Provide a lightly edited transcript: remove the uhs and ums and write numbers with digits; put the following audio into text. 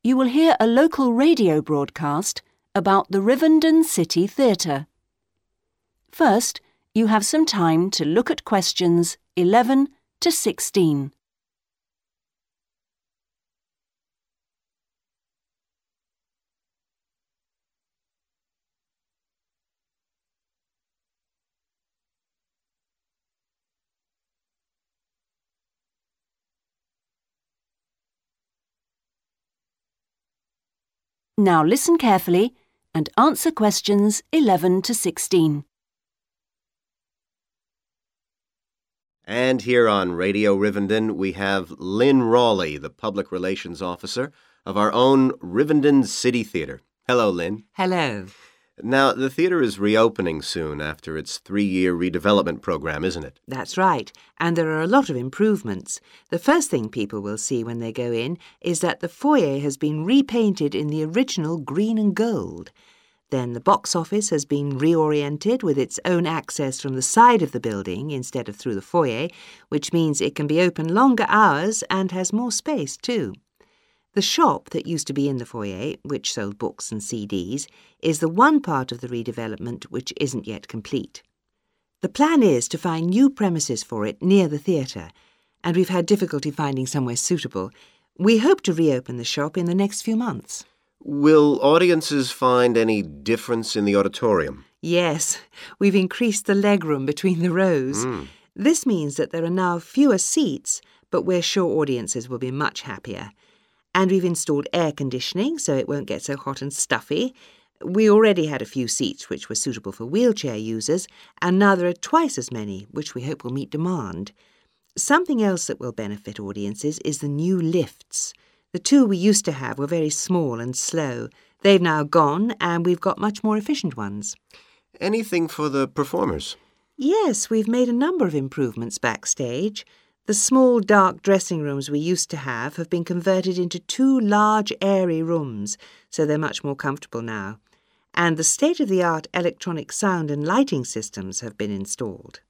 you will hear a local radio broadcast about the Rivendon City Theatre. First, you have some time to look at questions 11 to 16. Now listen carefully and answer questions 11 to 16. And here on Radio Rivendon, we have Lynn Rawley, the Public Relations Officer of our own Rivendon City Theatre. Hello, Lynn. Hello. Now, the theatre is reopening soon after its 3-year redevelopment program, isn't it? That's right, and there are a lot of improvements. The first thing people will see when they go in is that the foyer has been repainted in the original green and gold. Then the box office has been reoriented with its own access from the side of the building instead of through the foyer, which means it can be open longer hours and has more space too. The shop that used to be in the foyer, which sold books and CDs, is the one part of the redevelopment which isn't yet complete. The plan is to find new premises for it near the theatre, and we've had difficulty finding somewhere suitable. We hope to reopen the shop in the next few months. Will audiences find any difference in the auditorium? Yes, we've increased the legroom between the rows. This means that there are now fewer seats, but we're sure audiences will be much happier. And we've installed air conditioning so it won't get so hot and stuffy. We already had a few seats which were suitable for wheelchair users, and now there are twice as many, which we hope will meet demand. Something else that will benefit audiences is the new lifts. The two we used to have were very small and slow. They've now gone, and we've got much more efficient ones. Anything for the performers? Yes, we've made a number of improvements backstage. The small, dark dressing rooms we used to have been converted into 2 large, airy rooms, so they're much more comfortable now. And the state-of-the-art electronic sound and lighting systems have been installed.